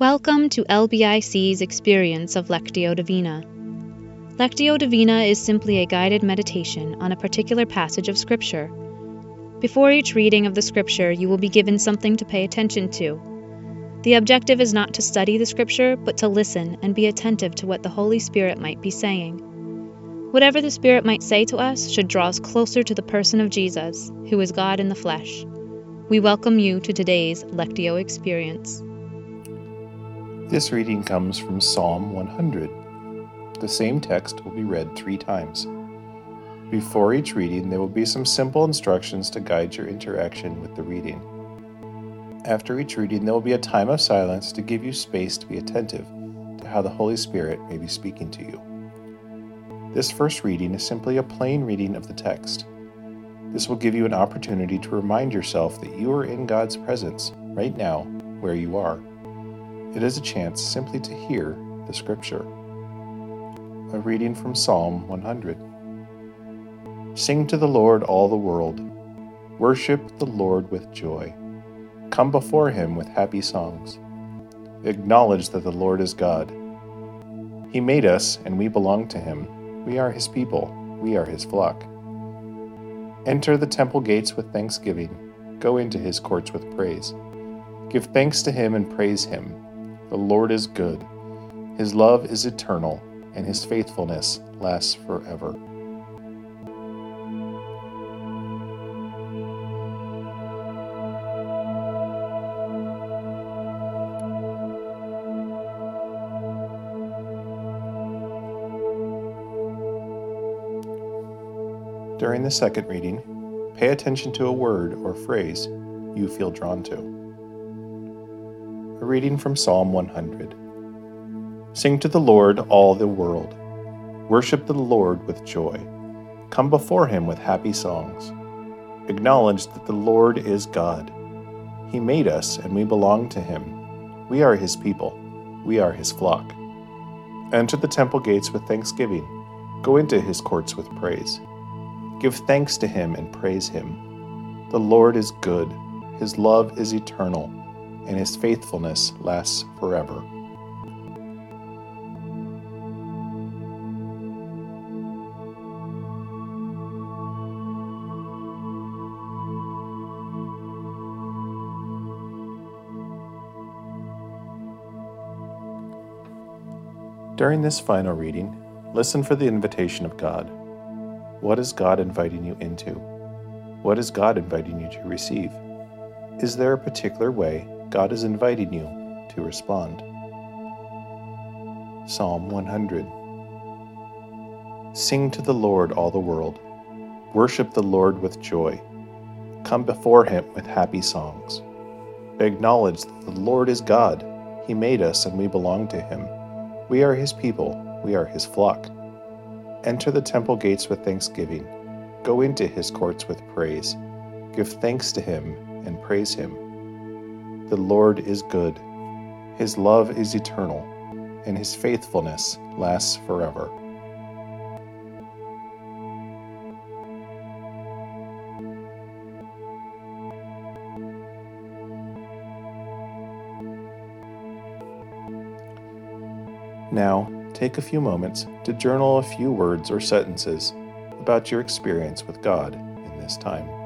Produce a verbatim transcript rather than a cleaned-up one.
Welcome to L B I C's experience of Lectio Divina. Lectio Divina is simply a guided meditation on a particular passage of Scripture. Before each reading of the Scripture, you will be given something to pay attention to. The objective is not to study the Scripture, but to listen and be attentive to what the Holy Spirit might be saying. Whatever the Spirit might say to us should draw us closer to the person of Jesus, who is God in the flesh. We welcome you to today's Lectio experience. This reading comes from Psalm one hundred. The same text will be read three times. Before each reading, there will be some simple instructions to guide your interaction with the reading. After each reading, there will be a time of silence to give you space to be attentive to how the Holy Spirit may be speaking to you. This first reading is simply a plain reading of the text. This will give you an opportunity to remind yourself that you are in God's presence right now where you are. It is a chance simply to hear the Scripture. A reading from Psalm one hundred. Sing to the Lord, all the world. Worship the Lord with joy. Come before him with happy songs. Acknowledge that the Lord is God. He made us, and we belong to him. We are his people. We are his flock. Enter the temple gates with thanksgiving. Go into his courts with praise. Give thanks to him and praise him. The Lord is good. His love is eternal, and his faithfulness lasts forever. During the second reading, pay attention to a word or phrase you feel drawn to. A reading from Psalm one hundred. Sing to the Lord, all the world. Worship the Lord with joy. Come before him with happy songs. Acknowledge that the Lord is God. He made us, and we belong to him. We are his people. We are his flock. Enter the temple gates with thanksgiving. Go into his courts with praise. Give thanks to him and praise him. The Lord is good. His love is eternal, and his faithfulness lasts forever. During this final reading, listen for the invitation of God. What is God inviting you into? What is God inviting you to receive? Is there a particular way God is inviting you to respond? Psalm one hundred. Sing to the Lord, all the world. Worship the Lord with joy. Come before him with happy songs. Acknowledge that the Lord is God. He made us, and we belong to him. We are his people. We are his flock. Enter the temple gates with thanksgiving. Go into his courts with praise. Give thanks to him and praise him. The Lord is good. His love is eternal, and his faithfulness lasts forever. Now, take a few moments to journal a few words or sentences about your experience with God in this time.